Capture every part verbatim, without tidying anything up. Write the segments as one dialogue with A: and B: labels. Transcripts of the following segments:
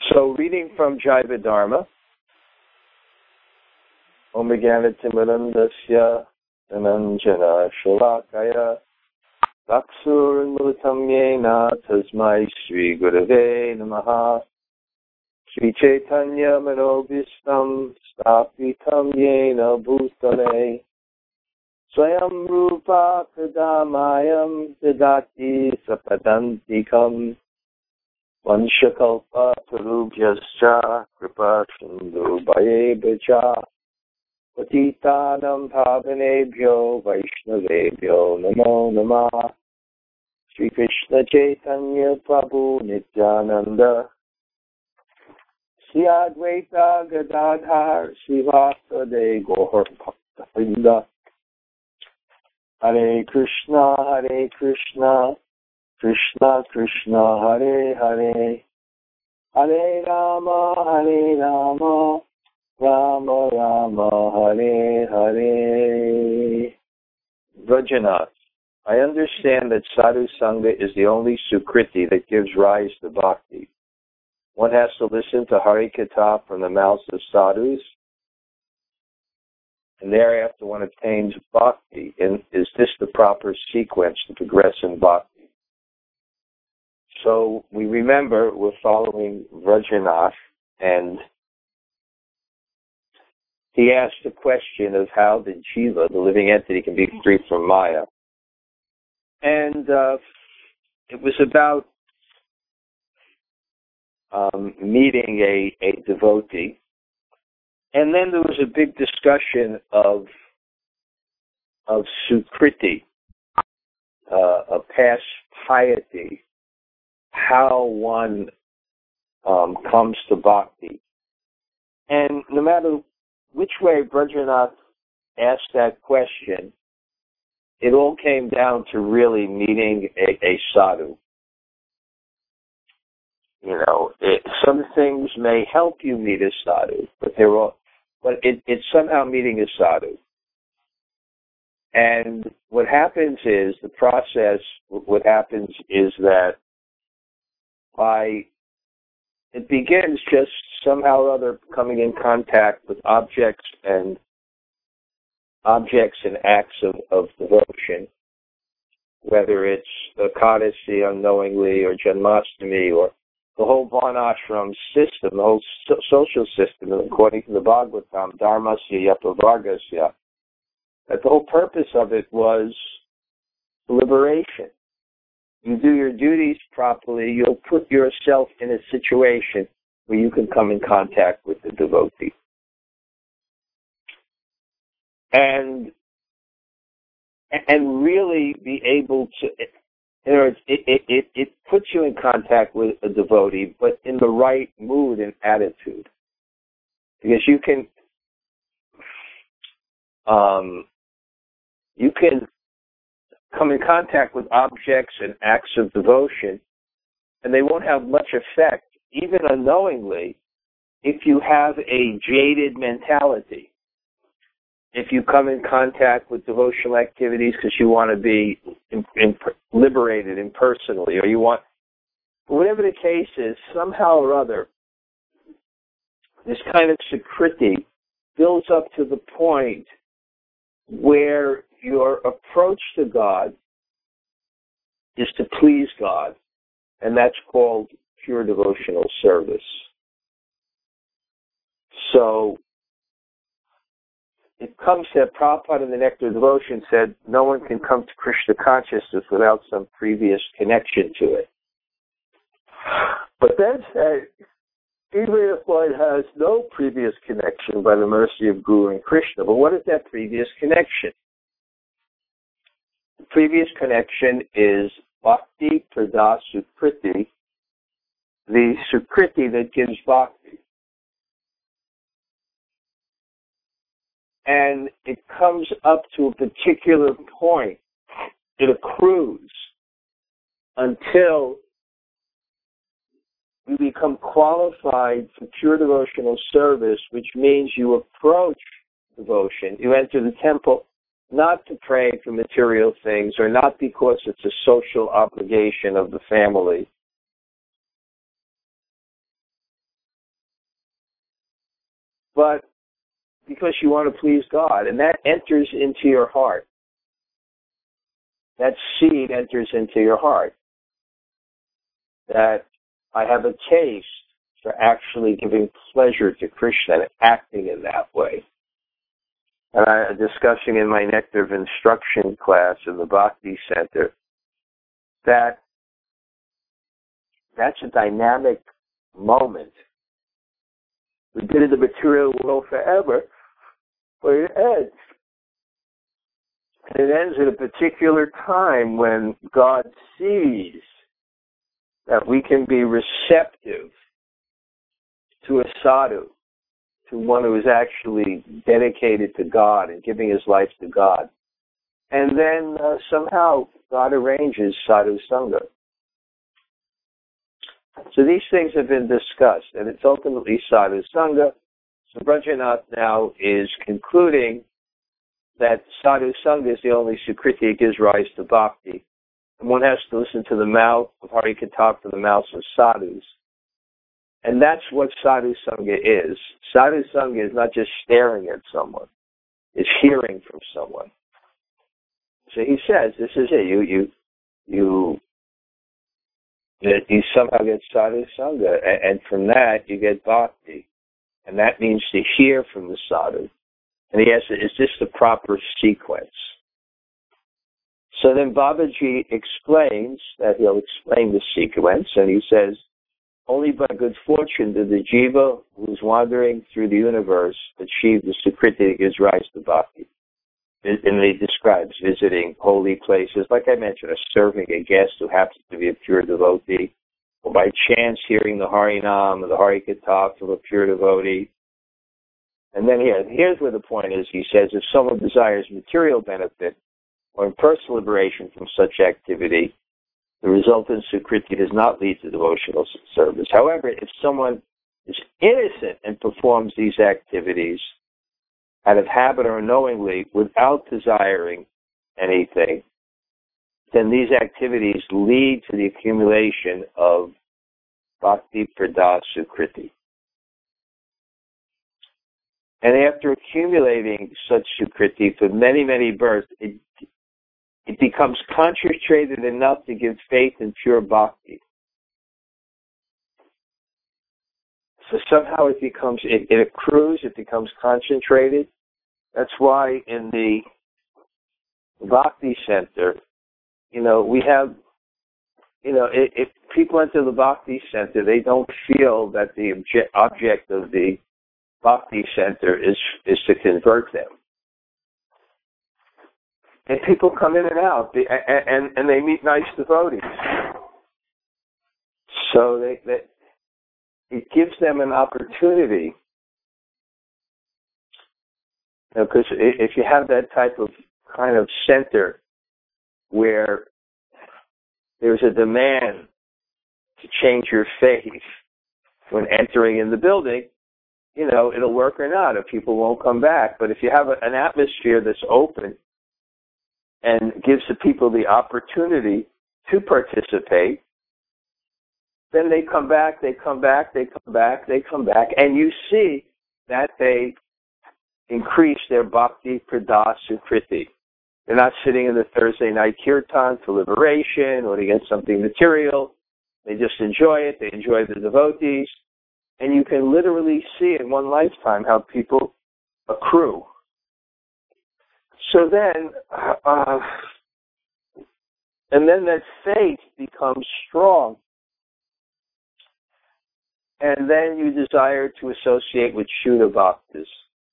A: So, reading from Jaiva Dharma, Om Jnanatimidandasya Dhananjana Shalakaya Vaksurmilitam Yena Tasmai Sri Gurave Namaha Sri Chaitanya Manobhistam Stapitam Yena Bhutale Swayam Rupa Kadamayam Dadati Sapadantikam Vanshakalpa Tarubhyascha Kripa Sindhu Bhayevacha Patitanam Pavanebhyo Vaishnavebhyo Namo Namah Sri Krishna Chaitanya Prabhu Nityananda Sri Advaita Gadadhar Srivasade Gaur Bhakta Hare Krishna Hare Krishna Krishna Krishna Hare Hare Hare Rama Hare Rama Rama Rama Hare Hare. Vrajanath, I understand that Sadhu Sangha is the only Sukriti that gives rise to Bhakti. One has to listen to Hari Katha from the mouths of sadhus, and thereafter one obtains Bhakti. And is this the proper sequence to progress in Bhakti? So we remember we're following Vrajanath, and he asked the question of how the jiva, the living entity, can be free from Maya. And uh, it was about um, meeting a, a devotee. And then there was a big discussion of, of Sukriti, uh, of past piety, how one um, comes to Bhakti. And no matter which way Vrajanath asked that question, it all came down to really meeting a, a sadhu. You know, it, some things may help you meet a sadhu, but they're all, but it, it's somehow meeting a sadhu. And what happens is, the process, what happens is that by, it begins just somehow or other coming in contact with objects and objects and acts of, of devotion, whether it's Ekadasi unknowingly or Janmashtami or the whole Varnashram system, the whole so- social system, according to the Bhagavatam, Dharmasya Yapavargasya, that the whole purpose of it was liberation. You do your duties properly, you'll put yourself in a situation where you can come in contact with the devotee. And and really be able to, in other words, it, it, it, it puts you in contact with a devotee, but in the right mood and attitude. Because you can, um, you can come in contact with objects and acts of devotion, and they won't have much effect, even unknowingly, if you have a jaded mentality. If you come in contact with devotional activities because you want to be in, in, liberated impersonally, or you want, whatever the case is, somehow or other, this kind of Sukriti builds up to the point where your approach to God is to please God, and that's called pure devotional service. So, it comes that Prabhupada in the Nectar of Devotion said, no one can come to Krishna consciousness without some previous connection to it. But then said, even if one has no previous connection by the mercy of Guru and Krishna, but what is that previous connection? The previous connection is Bhakti Prada Sukriti, the Sukriti that gives Bhakti. And it comes up to a particular point. It accrues until you become qualified for pure devotional service, which means you approach devotion. You enter the temple not to pray for material things or not because it's a social obligation of the family, but because you want to please God, and that enters into your heart. That seed enters into your heart. That I have a taste for actually giving pleasure to Krishna and acting in that way. And I'm discussing in my Nectar of Instruction class in the Bhakti Center that that's a dynamic moment. We've been in the material world forever, but it ends. And it ends at a particular time when God sees that we can be receptive to a sadhu, to one who is actually dedicated to God and giving his life to God. And then uh, somehow God arranges sadhu sangha. So these things have been discussed, and it's ultimately sadhu sangha. So Brajanath now is concluding that sadhu sangha is the only sukriti that gives rise to bhakti. And one has to listen to the mouth of Hari Katha from the mouths of sadhus. And that's what sadhu sangha is. Sadhu sangha is not just staring at someone. It's hearing from someone. So he says, this is it. You, you, you, you somehow get sadhu sangha. And, and from that, you get bhakti. And that means to hear from the sadhu. And he asks, is this the proper sequence? So then Babaji explains that he'll explain the sequence, and he says, only by good fortune did the jiva who is wandering through the universe achieve the sukriti that gives rise to bhakti. And he describes visiting holy places, like I mentioned, or serving a guest who happens to be a pure devotee, or by chance hearing the Harinam or the Hari Katha from a pure devotee. And then here, here's where the point is. He says, if someone desires material benefit or personal liberation from such activity, the resultant sukriti does not lead to devotional service. However, if someone is innocent and performs these activities out of habit or knowingly without desiring anything, then these activities lead to the accumulation of bhakti prada sukriti. And after accumulating such sukriti for many, many births, it, it becomes concentrated enough to give faith in pure bhakti. So somehow it becomes, it, it accrues, it becomes concentrated. That's why in the Bhakti Center, you know, we have, you know, if, if people enter the Bhakti Center, they don't feel that the object, object of the Bhakti Center is is to convert them. And people come in and out, and, and, and they meet nice devotees. So they, they, it gives them an opportunity. Because you know, if you have that type of kind of center where there's a demand to change your faith when entering in the building, you know, it'll work or not, if people won't come back. But if you have a, an atmosphere that's open and gives the people the opportunity to participate, then they come back, they come back, they come back, they come back, and you see that they increase their bhakti prada sukriti. They're not sitting in the Thursday night kirtan for liberation or to get something material. They just enjoy it. They enjoy the devotees. And you can literally see in one lifetime how people accrue. So then, uh, and then that faith becomes strong. And then you desire to associate with Shuddha Bhaktas.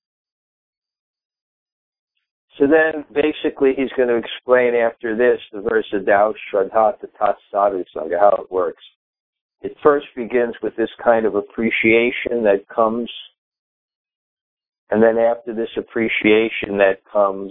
A: So then, basically, he's going to explain after this the verse of Dao Shraddha Tat Sadhu Sangha, how it works. It first begins with this kind of appreciation that comes, and then after this appreciation that comes,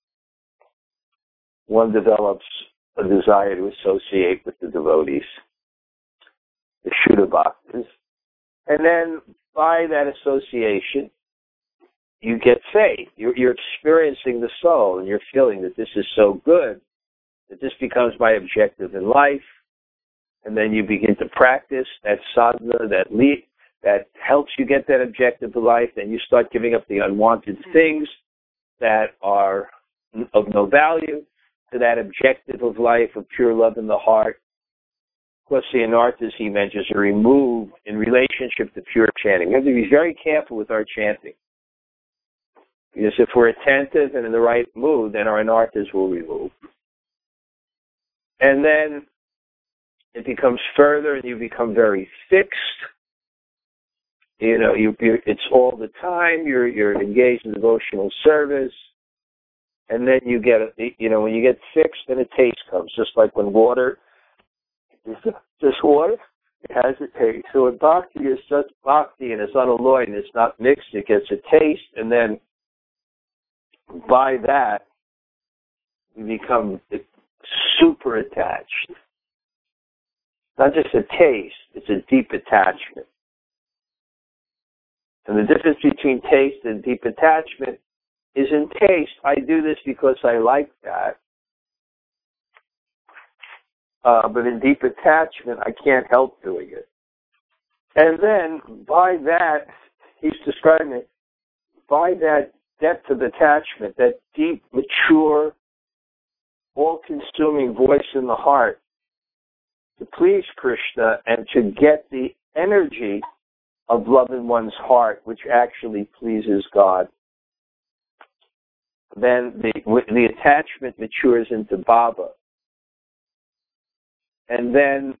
A: one develops a desire to associate with the devotees, the Shuddha Bhaktas. And then by that association, you get faith. You're, you're experiencing the soul, and you're feeling that this is so good, that this becomes my objective in life. And then you begin to practice that sadhana, that lead, that helps you get that objective of life, then you start giving up the unwanted things that are of no value to that objective of life of pure love in the heart. Of course, the anarthas he mentions are removed in relationship to pure chanting. We have to be very careful with our chanting. Because if we're attentive and in the right mood, then our anarthas will remove. And then it becomes further and you become very fixed. You know, you, you're, it's all the time. You're you're engaged in devotional service. And then you get, you know, when you get fixed, then a taste comes. Just like when water is just water, it has a taste. So when bhakti is just bhakti and it's unalloyed and it's not mixed, it gets a taste. And then by that, you become super attached. Not just a taste, it's a deep attachment. And the difference between taste and deep attachment is in taste, I do this because I like that. Uh, but in deep attachment, I can't help doing it. And then, by that, he's describing it, by that depth of attachment, that deep, mature, all-consuming voice in the heart, to please Krishna and to get the energy of love in one's heart, which actually pleases God, then the, the attachment matures into bhava. And then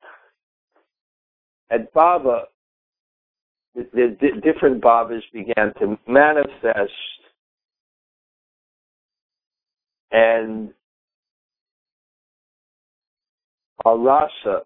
A: at bhava, the, the, the different bhavas began to manifest, and our rasa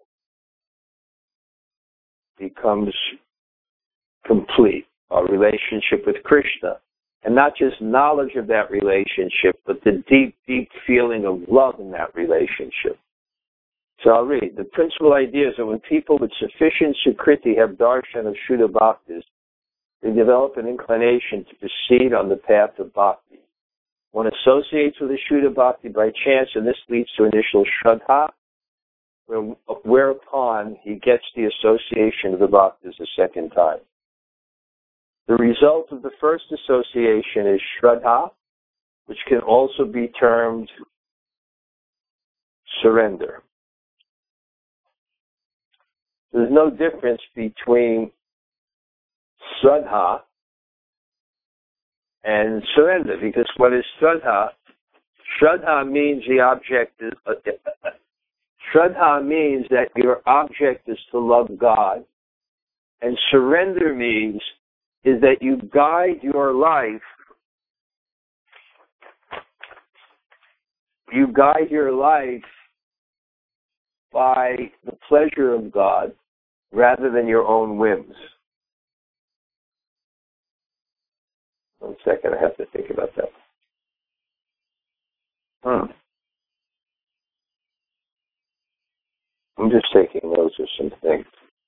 A: becomes complete, our relationship with Krishna. And not just knowledge of that relationship, but the deep, deep feeling of love in that relationship. So I'll read. The principal idea is that when people with sufficient sukriti have darshan of Shuddha Bhaktis, they develop an inclination to proceed on the path of bhakti. One associates with a Shuddha Bhakti by chance, and this leads to initial shraddha, where, whereupon he gets the association of the bhaktis a second time. The result of the first association is shraddha, which can also be termed surrender. There's no difference between shraddha and surrender, because what is shraddha? Shraddha means the object is, uh, shraddha means that your object is to love God, and surrender means is that you guide your life, you guide your life by the pleasure of God rather than your own whims. One second, I have to think about that. Hmm. I'm just taking notes of some things.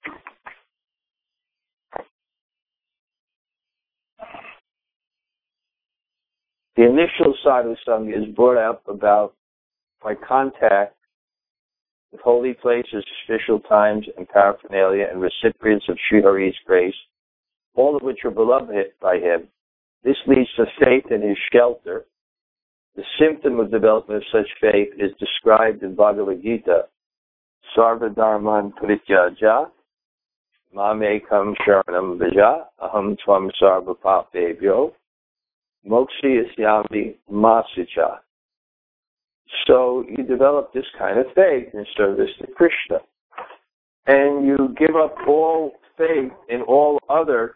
A: The initial sadhu sangha is brought up about by contact with holy places, official times, and paraphernalia, and recipients of Sri Hari's grace, all of which are beloved by him. This leads to faith in his shelter. The symptom of development of such faith is described in Bhagavad Gita. Sarva dharman parityaja, mamekam sharanam vaja, aham tvam sarva papebhyo, mokshayasyami masicha. So you develop this kind of faith in service to Krishna. And you give up all faith in all other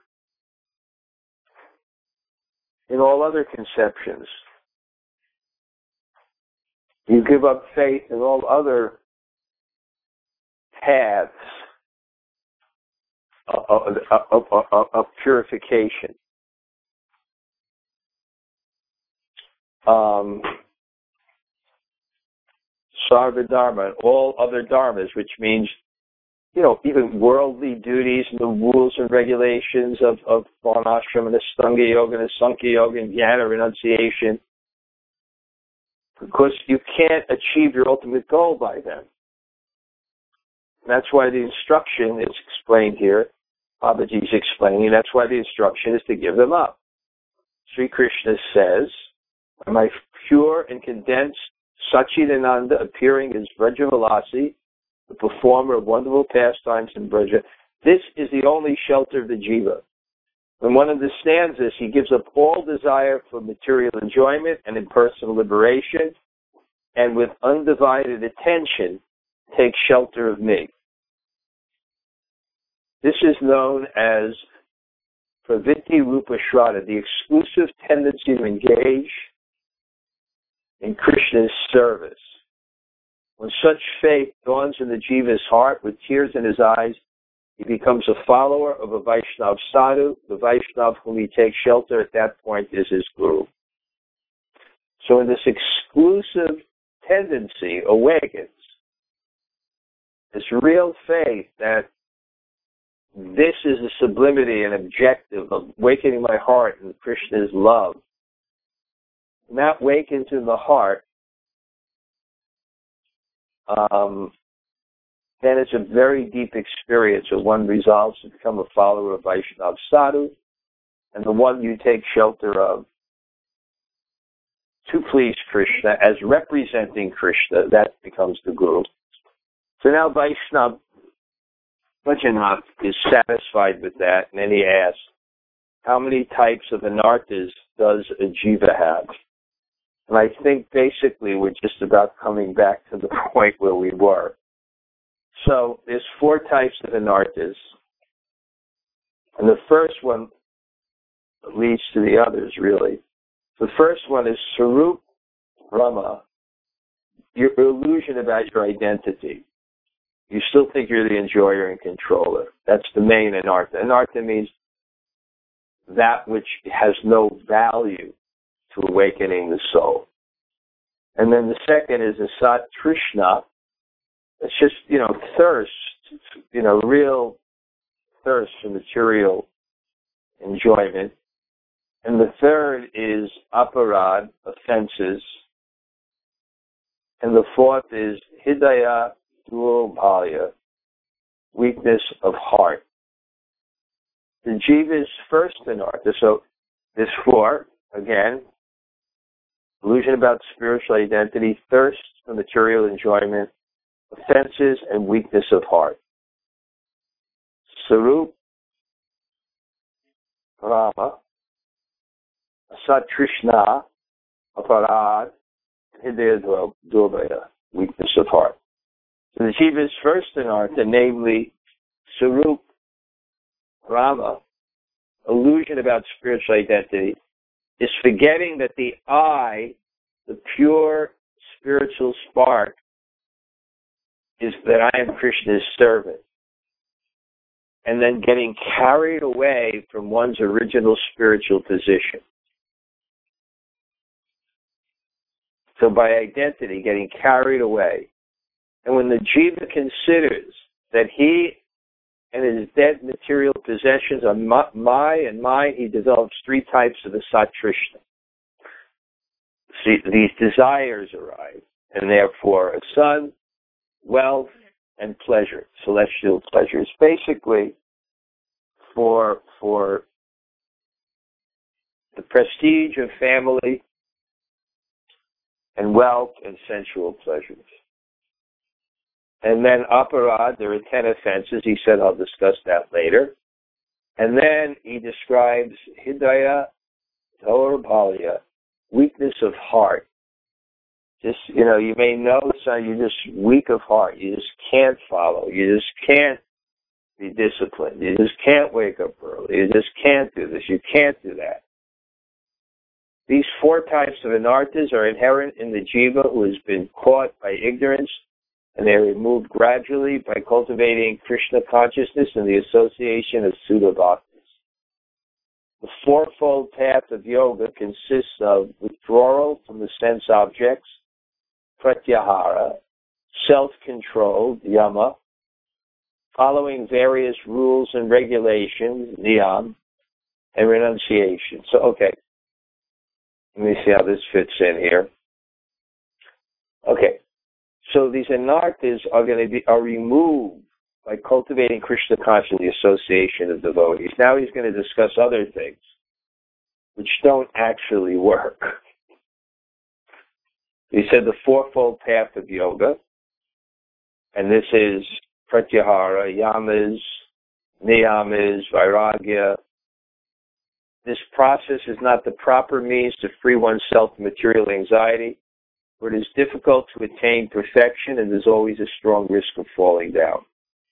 A: in all other conceptions. You give up faith in all other paths of, of, of, of purification. Um, Sarva Dharma and all other dharmas, which means, you know, even worldly duties and the rules and regulations of, of Varnashram and Astanga Yoga and Sankhya Yoga and Jnana renunciation, because you can't achieve your ultimate goal by them. And that's why the instruction is explained here. Babaji's explaining that's why the instruction is to give them up. Sri Krishna says, my pure and condensed Satchidananda appearing as Vrajavalasi, the performer of wonderful pastimes in Vraja, this is the only shelter of the jiva. When one understands this, he gives up all desire for material enjoyment and impersonal liberation, and with undivided attention takes shelter of me. This is known as Pravritti Rupa Shraddha, the exclusive tendency to engage in Krishna's service. When such faith dawns in the jiva's heart with tears in his eyes, he becomes a follower of a Vaishnava sadhu. The Vaishnava whom he takes shelter at that point is his guru. So when this exclusive tendency awakens, this real faith that this is the sublimity and objective of awakening my heart in Krishna's love, when that wakens in the heart, um, then it's a very deep experience where one resolves to become a follower of Vaishnava sadhu, and the one you take shelter of to please Krishna as representing Krishna, that becomes the guru. So now Vaishnava Bhajanath is satisfied with that, and then he asks, how many types of anarthas does a jiva have? And I think basically we're just about coming back to the point where we were. So there's four types of anarthas, and the first one leads to the others, really. The first one is Sarup Brahma, your illusion about your identity. You still think you're the enjoyer and controller. That's the main anartha. Anartha means that which has no value to awakening the soul. And then the second is Asat Trishna. It's just, you know, thirst, you know, real thirst for material enjoyment. And the third is Aparad, offenses. And the fourth is Hidaya Durbalya, weakness of heart. The jiva's first anartha, so there's four, again, illusion about spiritual identity, thirst for material enjoyment, offenses, and weakness of heart. Sarup Rama, Asat Trishna, Aparad, Hidaya Durbalya, weakness of heart. So the jiva's first anartha, namely Sarup Rama, illusion about spiritual identity, is forgetting that the I, the pure spiritual spark, is that I am Krishna's servant. And then getting carried away from one's original spiritual position. So by identity, getting carried away. And when the jiva considers that he and his dead material possessions are my and mine, he develops three types of Asat Trishna. See, these desires arise, and therefore a son, wealth, and pleasure, celestial pleasures, basically for for the prestige of family and wealth and sensual pleasures. And then Aparad, there are ten offenses. He said, I'll discuss that later. And then he describes Hidaya Durbalya, weakness of heart. Just, you know, you may know son, you're just weak of heart. You just can't follow. You just can't be disciplined. You just can't wake up early. You just can't do this. You can't do that. These four types of anarthas are inherent in the jiva who has been caught by ignorance, and they are removed gradually by cultivating Krishna consciousness and the association of Sudha Bhaktis. The fourfold path of yoga consists of withdrawal from the sense objects, pratyahara, self-control, yama, following various rules and regulations, niyam, and renunciation. So, okay, let me see how this fits in here. Okay. So these anarthas are going to be are removed by cultivating Krishna consciousness, the association of devotees. Now he's going to discuss other things which don't actually work. He said the fourfold path of yoga, and this is pratyahara, yamas, niyamas, vairagya. This process is not the proper means to free oneself from material anxiety, for it is difficult to attain perfection and there's always a strong risk of falling down.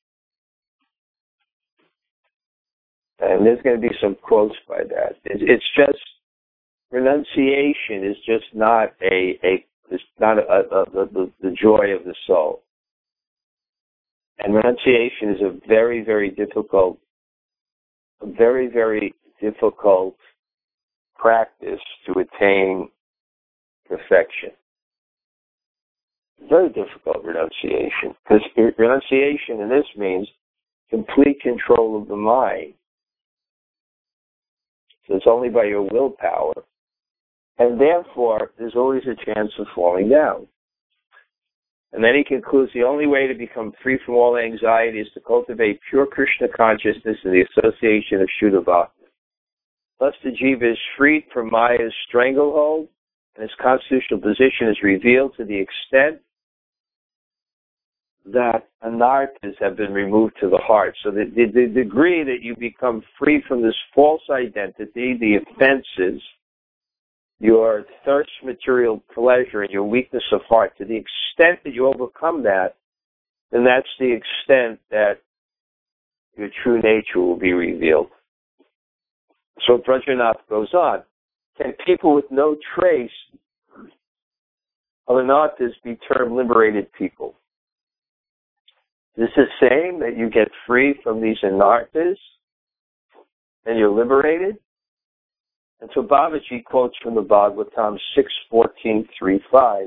A: And there's going to be some quotes by that. It's just, renunciation is just not a, a it's not a, a, a, the, the joy of the soul. And renunciation is a very, very difficult, a very, very difficult practice to attain perfection. Very difficult renunciation. Because renunciation in this means complete control of the mind. So it's only by your willpower. And therefore, there's always a chance of falling down. And then he concludes, the only way to become free from all anxiety is to cultivate pure Krishna consciousness in the association of Shuddha Bhakti. Thus the jiva is freed from Maya's stranglehold, and his constitutional position is revealed to the extent that anarthas have been removed to the heart. So the, the, the degree that you become free from this false identity, the offenses, your thirst for material pleasure, and your weakness of heart, to the extent that you overcome that, then that's the extent that your true nature will be revealed. So Brajanath goes on. Can people with no trace of anarthas be termed liberated people? This is saying that you get free from these anarthas and you're liberated? And so Babaji quotes from the Bhagavatam six fourteen three five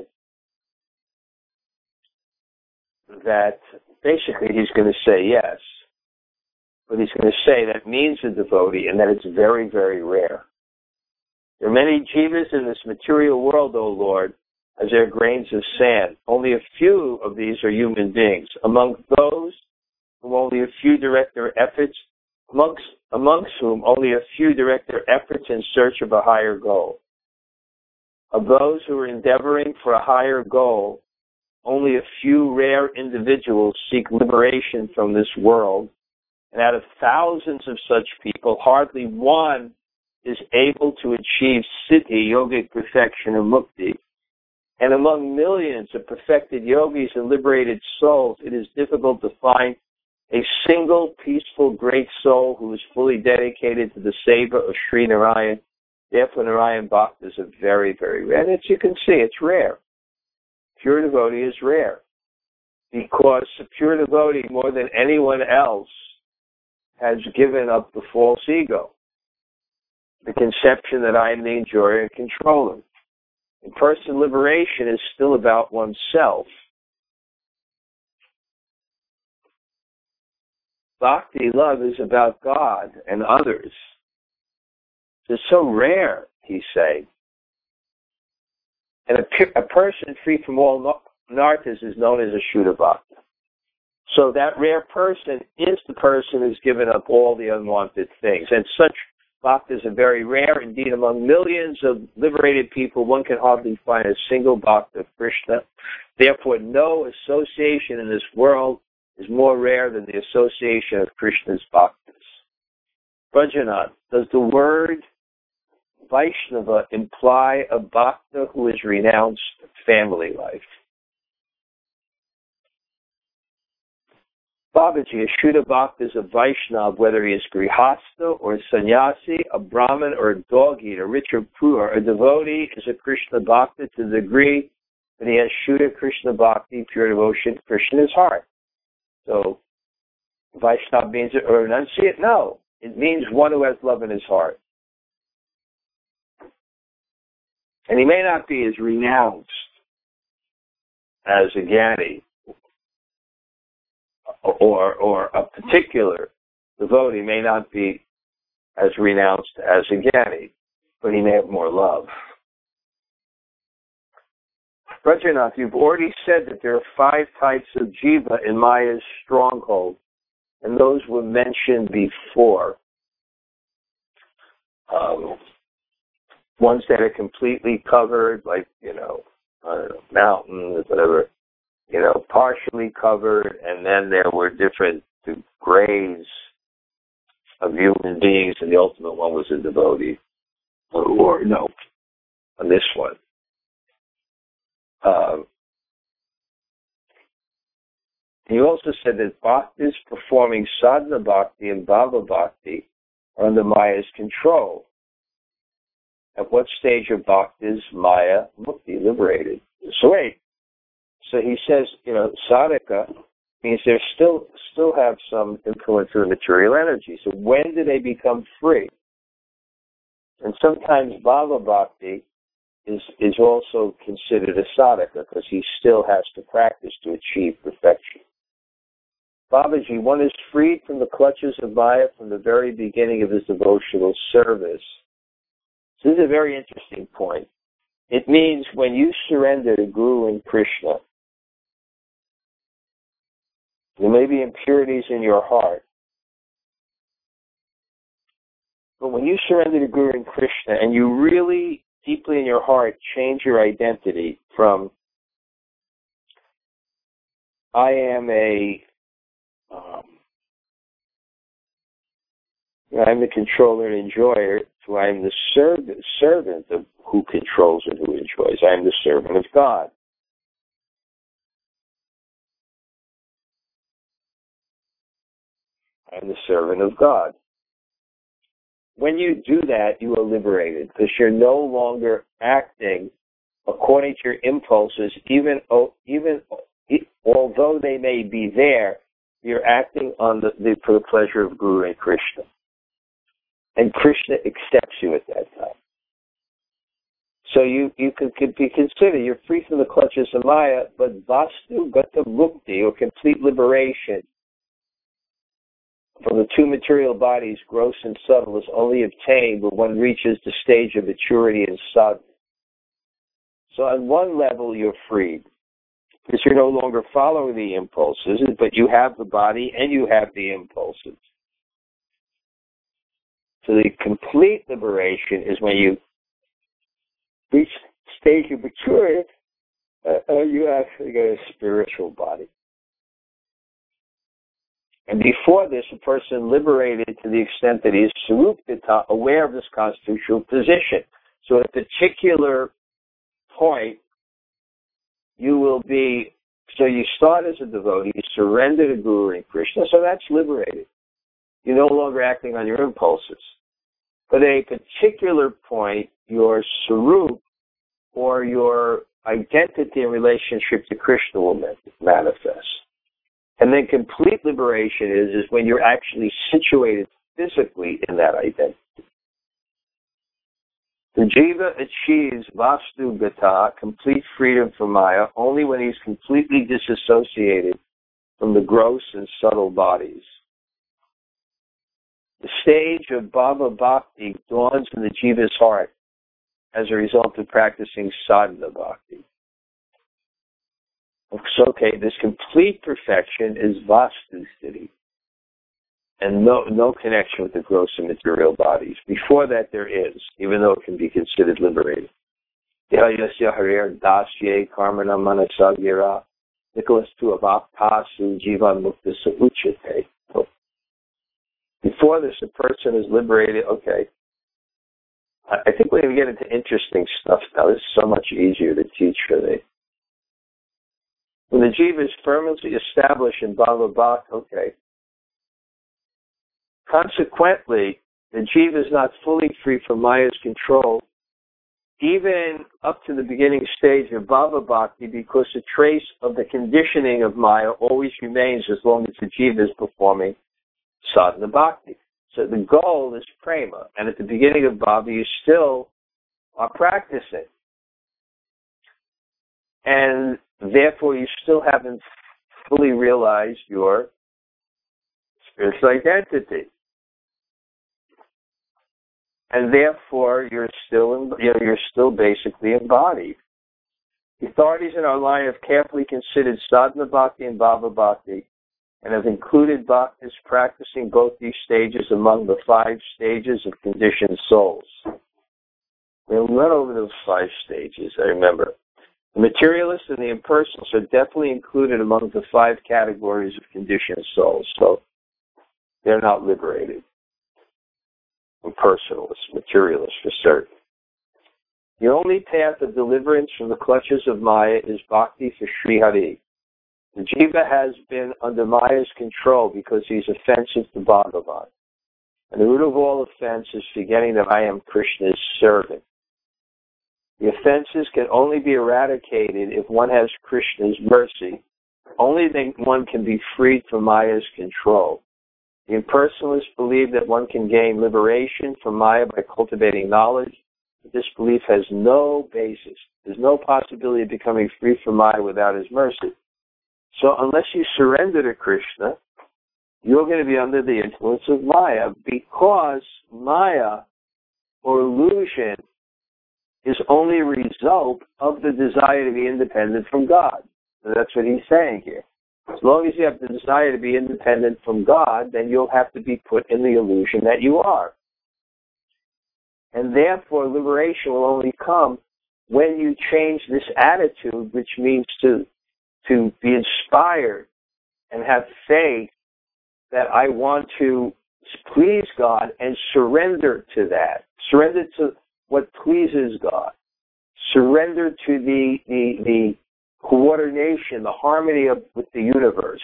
A: that basically he's going to say yes, but he's going to say that means a devotee and that it's very, very rare. There are many jivas in this material world, O Lord, as there are grains of sand. Only a few of these are human beings. Among those whom only a few direct their efforts Amongst, amongst whom only a few direct their efforts in search of a higher goal. Of those who are endeavoring for a higher goal, only a few rare individuals seek liberation from this world, and out of thousands of such people, hardly one is able to achieve siddhi, yogic perfection, or mukti. And among millions of perfected yogis and liberated souls, it is difficult to find a single peaceful great soul who is fully dedicated to the seva of Sri Narayan. Therefore, Narayan Bhaktas are very, very rare. And as you can see, it's rare. Pure devotee is rare. Because a pure devotee, more than anyone else, has given up the false ego. The conception that I am the enjoyer and controller. And personal liberation is still about oneself. Bhakti love is about God and others. It's so rare, he say. And a, a person free from all narthas is known as a Shuddha Bhakta. So that rare person is the person who's given up all the unwanted things. And such bhaktas are very rare. Indeed, among millions of liberated people, one can hardly find a single bhakta of Krishna. Therefore, no association in this world is more rare than the association of Krishna's bhaktas. Brajanath, does the word Vaishnava imply a bhakta who has renounced family life? Babaji, a Shuddha Bhakta is a Vaishnava, whether he is Grihastha or a sannyasi, a Brahmin or a dog eater, rich or poor. A devotee is a Krishna Bhakta to the degree that he has Shuddha Krishna Bhakti, pure devotion to Krishna in his heart. So, Vaishnava means it or renunciate? No. It means one who has love in his heart. And he may not be as renounced as a Jnani, or, or a particular devotee may not be as renounced as a Jnani, but he may have more love. Brajanath, you've already said that there are five types of jiva in Maya's stronghold. and those were mentioned before. Um, ones that are completely covered, like, you know, I don't know, mountains, whatever, you know, partially covered, and then there were different grades of human beings, and the ultimate one was a devotee. Or, or no, on this one. Um, he also said that bhaktas performing sadhana bhakti and bhava bhakti are under Maya's control. At what stage of bhakti is Maya mukti, liberated? So wait, so he says, you know, sadhaka means they still still have some influence of the material energy. So when do they become free? And sometimes bhava bhakti is is also considered a sadhaka because he still has to practice to achieve perfection. Babaji, one is freed from the clutches of Maya from the very beginning of his devotional service. So this is a very interesting point. It means when you surrender to Guru and Krishna, there may be impurities in your heart, but when you surrender to Guru and Krishna and you really deeply in your heart change your identity from I am a um, I'm the controller and enjoyer to I am the servant, servant of who controls and who enjoys. I am the servant of God. I am the servant of God. When you do that, you are liberated because you're no longer acting according to your impulses, even even although they may be there, you're acting on the, the for the pleasure of Guru and Krishna. And Krishna accepts you at that time. So you, you could, could be considered, you're free from the clutches of Maya, but Vastu Gata Mukti, or complete liberation from the two material bodies, gross and subtle, is only obtained when one reaches the stage of maturity in sadhana. So on one level, you're freed, because you're no longer following the impulses, but you have the body and you have the impulses. So the complete liberation is when you reach the stage of maturity, uh, you actually get a spiritual body. And before this, a person liberated to the extent that he is saruptita, aware of his constitutional position. So at a particular point, you will be, so you start as a devotee, you surrender to Guru and Krishna, so that's liberated. You're no longer acting on your impulses. But at a particular point, your sarup, or your identity in relationship to Krishna, will manifest. And then complete liberation is, is when you're actually situated physically in that identity. The jiva achieves vastu gata, complete freedom from Maya, only when he's completely disassociated from the gross and subtle bodies. The stage of bhava bhakti dawns in the jiva's heart as a result of practicing sadhana bhakti. So, okay, this complete perfection is vastu sthiti, and no no connection with the gross and material bodies. Before that, there is, even though it can be considered liberated. Yasya harer dasye karmana manasagira Nicholas tu avaktasu jivan mukta sauchate. Before this, a person is liberated. Okay, I think we're going to get into interesting stuff now. This is so much easier to teach for me. When the jiva is firmly established in bhava bhakti, okay. Consequently, the jiva is not fully free from Maya's control, even up to the beginning stage of bhava bhakti, because a trace of the conditioning of Maya always remains as long as the jiva is performing sadhana bhakti. So the goal is prema, and at the beginning of bhava, you still are practicing. And therefore, you still haven't fully realized your spiritual identity. And therefore, you're still, in, you know, you're still basically embodied. The authorities in our line have carefully considered sadhana bhakti and bhava bhakti and have included bhaktas practicing both these stages among the five stages of conditioned souls. We'll run over those five stages, I remember. The materialists and the impersonalists are definitely included among the five categories of conditioned souls, so they're not liberated. Impersonalists, materialists for certain. The only path of deliverance from the clutches of Maya is bhakti for Sri Hari. The jiva has been under Maya's control because he's offensive to Bhagavan. And the root of all offense is forgetting that I am Krishna's servant. The offenses can only be eradicated if one has Krishna's mercy. Only then one can be freed from Maya's control. The impersonalists believe that one can gain liberation from Maya by cultivating knowledge, but this belief has no basis. There's no possibility of becoming free from Maya without his mercy. So unless you surrender to Krishna, you're going to be under the influence of Maya, because Maya, or illusion, is only a result of the desire to be independent from God. So that's what he's saying here. As long as you have the desire to be independent from God, then you'll have to be put in the illusion that you are. And therefore, liberation will only come when you change this attitude, which means to, to be inspired and have faith that I want to please God and surrender to that. Surrender to what pleases God. Surrender to the, the, the coordination, the harmony of, with the universe.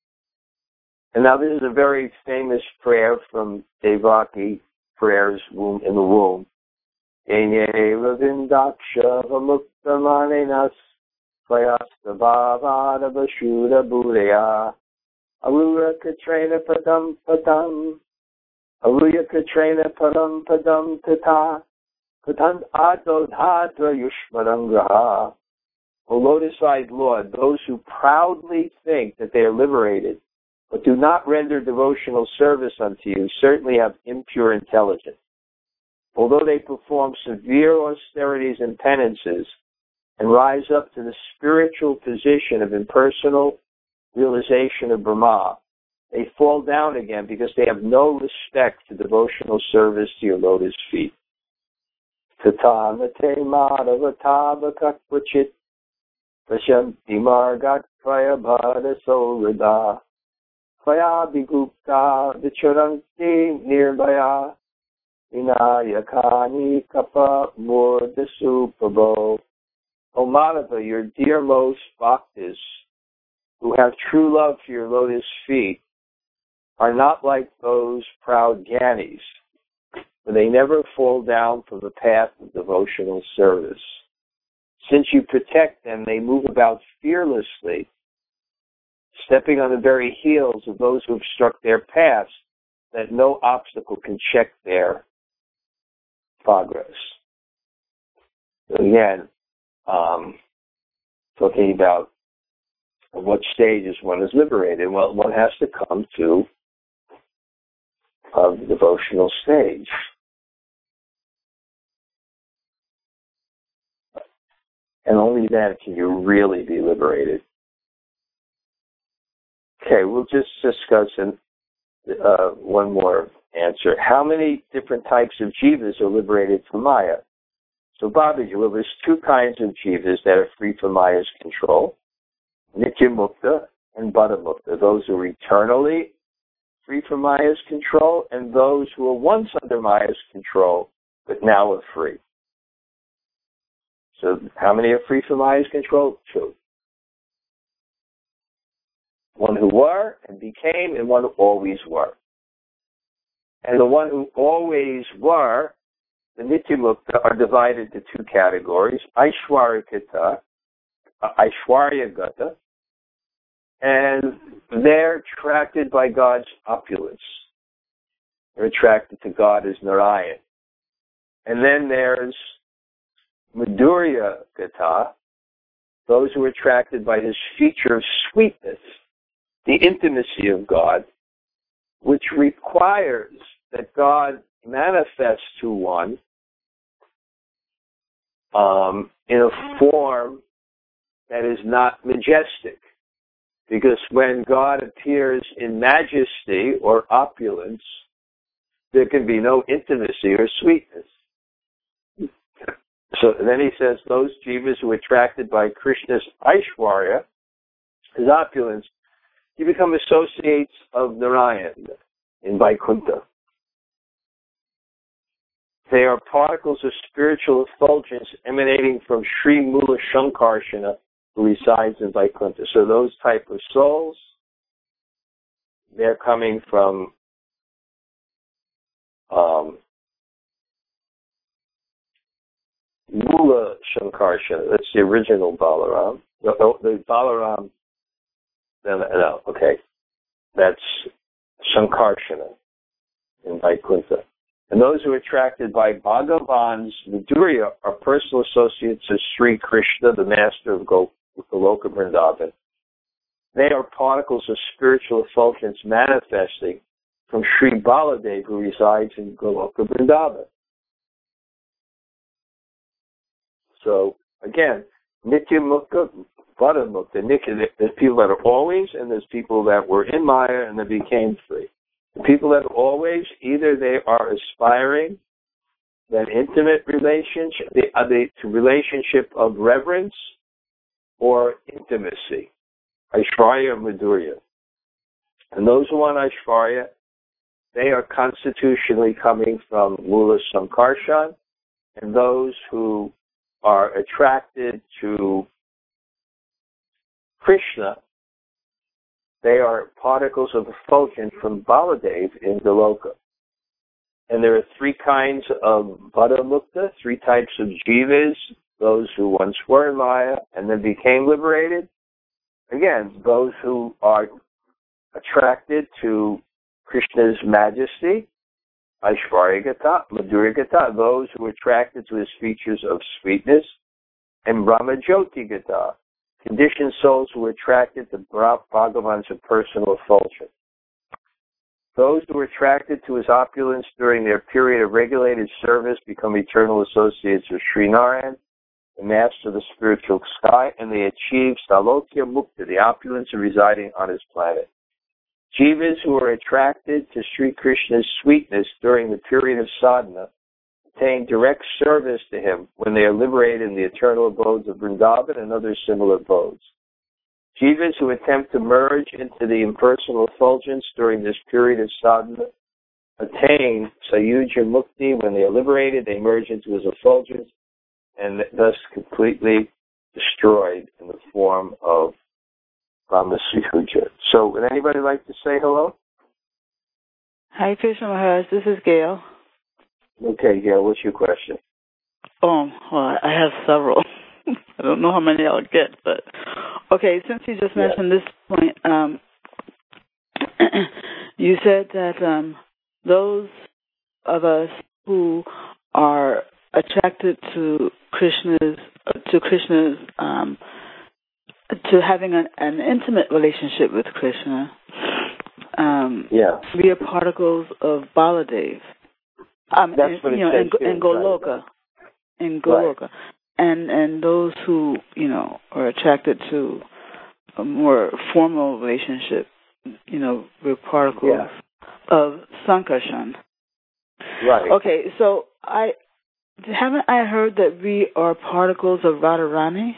A: And now this is a very famous prayer from Devaki, prayers womb in the womb. Enyeva vindaksha vamuktamaninas vayastabhavada vashuddha buddhaya aruya katrena padam padam aruya katrena padam padam tata patant adodhatra yushmadangraha. O lotus-eyed Lord, those who proudly think that they are liberated, but do not render devotional service unto you, certainly have impure intelligence. Although they perform severe austerities and penances, and rise up to the spiritual position of impersonal realization of Brahma, they fall down again because they have no respect for devotional service to your lotus feet. Tata mate madhavata bhakvachit Vashanti margat tvaya bhada solida tvaya bigupta vicharanti nirbhaya vinayakani kapa murdasupabo. O Madhava, your dearmost bhaktas, who have true love for your lotus feet, are not like those proud Gyanis, for they never fall down from the path of devotional service. Since you protect them, they move about fearlessly, stepping on the very heels of those who have struck their paths, that no obstacle can check their progress. So again, um, talking about what stages one is liberated. Well, one has to come to uh, the devotional stage. And only then can you really be liberated. Okay, we'll just discuss an, uh, one more answer. How many different types of jivas are liberated from Maya? So, Babaji, well, there's two kinds of jivas that are free from Maya's control. Nitya Mukta and Buddha Mukta. Those who are eternally free from Maya's control, and those who were once under Maya's control, but now are free. So how many are free from Maya's control? Two. One who were and became, and one who always were. And the one who always were, the Nityamukta, are divided into two categories, Aishwaryagata, Aishwaryagata, and they're attracted by God's opulence. They're attracted to God as Narayan. And then there's Madhurya Gata, those who are attracted by his feature of sweetness, the intimacy of God, which requires that God manifests to one um, in a form that is not majestic. Because when God appears in majesty or opulence, there can be no intimacy or sweetness. So then he says, those jivas who are attracted by Krishna's Aishwarya, his opulence, you become associates of Narayan in Vaikuntha. They are particles of spiritual effulgence emanating from Sri Mula Shankarshana, who resides in Vaikuntha. So those type of souls, they're coming from um, Mula Shankarshana. That's the original Balaram. The, the Balaram, no, no, okay. That's Shankarshana in Vaikuntha. And those who are attracted by Bhagavan's Madhurya are personal associates of Sri Krishna, the master of Goloka Vrindavan. They are particles of spiritual effulgence manifesting from Sri Baladev, who resides in Goloka Vrindavan. So, again, Nitya Mukta, Vada Mukta. Nitya, there's people that are always, and there's people that were in Maya and they became free. The people that are always, either they are aspiring that intimate relationship, the, uh, the relationship of reverence or intimacy, Aishwarya or Madhurya. And those who want Aishwarya, they are constitutionally coming from Mula Sankarshan, and those who are attracted to Krishna, they are particles of effulgence from Baladev in Goloka. And there are three kinds of Vada Mukta, three types of jivas, those who once were in Maya and then became liberated. Again, those who are attracted to Krishna's majesty, Aishwarya Gata, Madhurya Gata, those who are attracted to his features of sweetness, and Brahma Jyoti Gata, conditioned souls who are attracted to Bhagavan's personal effulgence. Those who are attracted to his opulence during their period of regulated service become eternal associates of Sri Narayan, the master of the spiritual sky, and they achieve Salokya Mukta, the opulence of residing on his planet. Jivas who are attracted to Sri Krishna's sweetness during the period of sadhana attain direct service to him when they are liberated in the eternal abodes of Vrindavan and other similar abodes. Jivas who attempt to merge into the impersonal effulgence during this period of sadhana attain Sayuja Mukti. When they are liberated, they merge into his effulgence and thus completely destroyed in the form of Brahmasayuja. So would anybody like to say hello?
B: Hi, Krishna Maharaj. This is Gail.
A: Okay, Gail, what's your question?
B: Oh, well, I have several. I don't know how many I'll get, but okay, since you just mentioned yeah. this point, um, you said that um, those of us who are attracted to Krishna's, to Krishna's, um, to having an, an intimate relationship with Krishna, um,
A: yeah.
B: we are particles of Baladev. Um,
A: That's
B: and,
A: what it
B: you know,
A: says
B: in, in Goloka, in Goloka, right. and and those who you know are attracted to a more formal relationship, you know, we're particles
A: yeah.
B: of Sankarshan.
A: Right.
B: Okay, so I haven't I heard that we are particles of Radharani?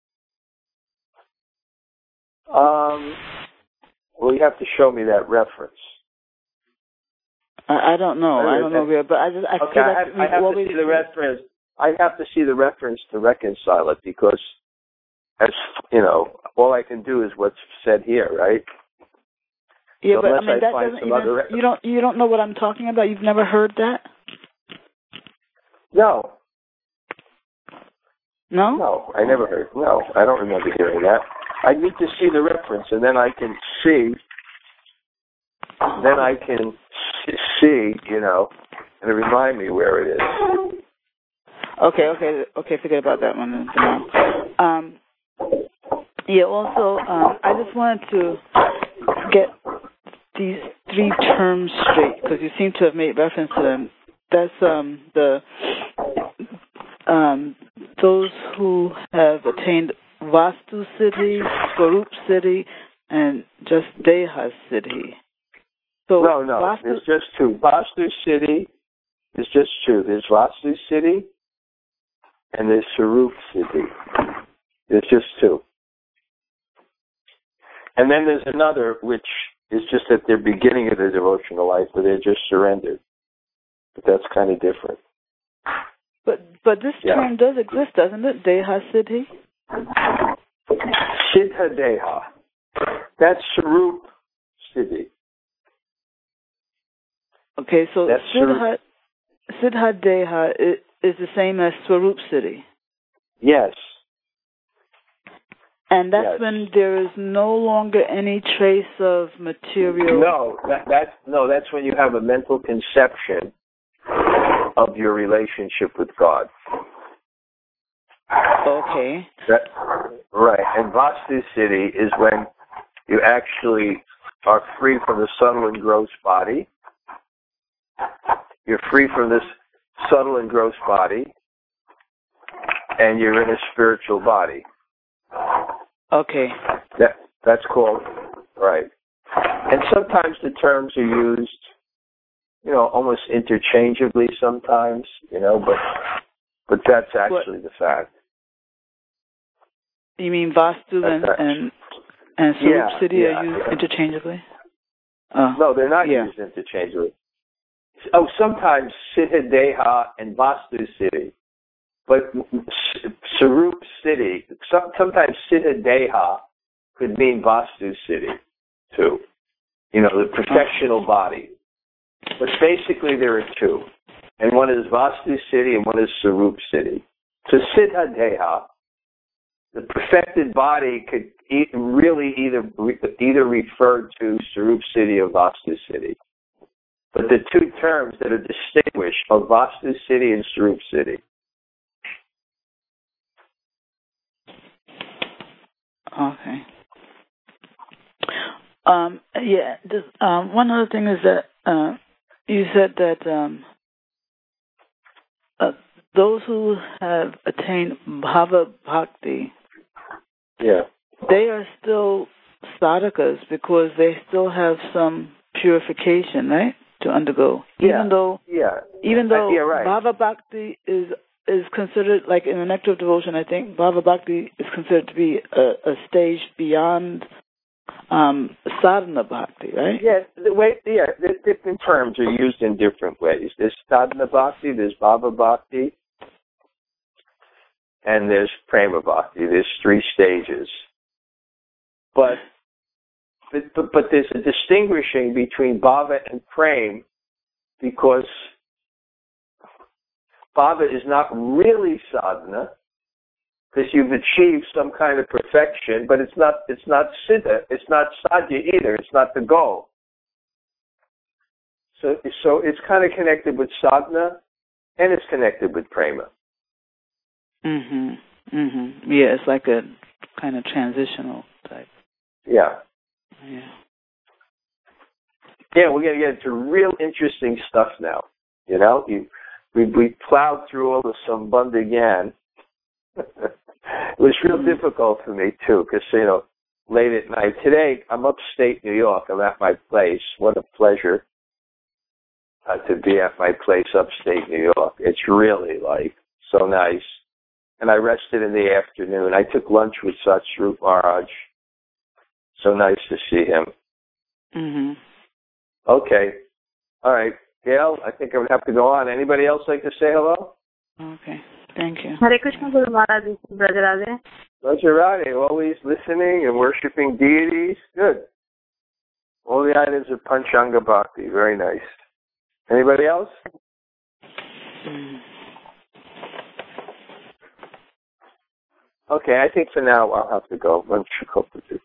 A: Um. Well, you have to show me that reference.
B: I, I don't know. I, I don't know where, but I just I
A: okay,
B: feel
A: I
B: like
A: have, I have to see the reference. I have to see the reference to reconcile it because, as you know, all I can do is what's said here, right?
B: Yeah,
A: so
B: but I mean
A: I
B: that
A: find
B: doesn't
A: some
B: even.
A: other...
B: You don't. You don't know what I'm talking about. You've never heard that?
A: No.
B: No.
A: No, I never heard. No, I don't remember hearing that. I need to see the reference, and then I can see. Then I can see, you know, and remind me where it is.
B: Okay, okay, okay. Forget about that one for now. Um, yeah. Also, um, I just wanted to get these three terms straight because you seem to have made reference to them. That's um, the um, those who have attained Vastu Siddhi, Swarup Siddhi, and just Deha Siddhi. So
A: no, no,
B: Vastu,
A: there's just two. Vastu Siddhi is just two. There's Vastu Siddhi and there's Sarup Siddhi. There's just two. And then there's another, which is just at their beginning of their devotional life, where they're just surrendered. But that's kind of different.
B: But but this
A: yeah.
B: term does exist, doesn't it? Deha Siddhi?
A: Siddha Deha. That's Sarup Siddhi.
B: Okay, so
A: That's
B: Siddha, Siddha Deha is, is the same as Swarup Siddhi.
A: Yes.
B: And that's
A: yes.
B: when there is no longer any trace of material.
A: No, that, that's no, that's when you have a mental conception of your relationship with God.
B: Okay.
A: That, right. And Vastu Siddhi is when you actually are free from the subtle and gross body. You're free from this subtle and gross body, and you're in a spiritual body.
B: Okay.
A: That that's called right. And sometimes the terms are used, you know, almost interchangeably sometimes, you know, but but that's actually what? the fact.
B: You mean Vastu and, and and Sarup
A: yeah,
B: Siddhi
A: yeah,
B: are used
A: yeah.
B: interchangeably? Uh,
A: no, they're not
B: yeah.
A: used interchangeably. Oh, sometimes Siddha Deha and Vastu Siddhi. But Sarup Siddhi, sometimes Siddha Deha could mean Vastu Siddhi, too. You know, the perfectional body. But basically there are two. And one is Vastu Siddhi and one is Sarup Siddhi. So Siddha Deha, the perfected body, could e- really either either refer to Sarup Siddhi or Vastu Siddhi. But the two terms that are distinguished are Vastu Siddhi and Sarup Siddhi.
B: Okay. Um, yeah. This, um, one other thing is that uh, you said that um, uh, those who have attained Bhava Bhakti,
A: yeah,
B: they are still sadhakas because they still have some purification, right, to undergo.
A: Yeah.
B: Even though,
A: yeah,
B: even though
A: uh, yeah, right.
B: Bhava Bhakti is is considered, like in the Nectar of Devotion, I think Bhava Bhakti is considered to be a, a stage beyond um, sadhana bhakti, right?
A: Yeah, the way, yeah, the different terms are used in different ways. There's sadhana bhakti, there's bhava bhakti, and there's prema bhakti. There's three stages. But, but, but, but there's a distinguishing between bhava and prema because bhava is not really sadhana, because you've achieved some kind of perfection, but it's not it's not siddha, it's not sadhya either, it's not the goal. So so it's kind of connected with sadhana and it's connected with prema.
B: Mhm. Mhm. Yeah, it's like a kind of transitional type.
A: Yeah.
B: Yeah.
A: Yeah, we're gonna get into real interesting stuff now. You know, you, we we plowed through all the Sambandha Gyan. It was real mm-hmm. difficult for me too, because you know, late at night. Today I'm upstate New York. I'm at my place. What a pleasure uh, to be at my place upstate New York. It's really like so nice. And I rested in the afternoon. I took lunch with Satsvarup Maharaj. So nice to see him.
B: Mhm.
A: Okay. All right. Gail, I think I would have to go on. Anybody else like to say hello?
B: Okay. Thank you.
C: Hare Krishna Guru Maharaj, Brother Radhe.
A: Brother Radhe, always listening and worshiping deities. Good. All the items of Panchanga Bhakti. Very nice. Anybody else?
B: Mm.
A: Okay, I think for now I'll have to go.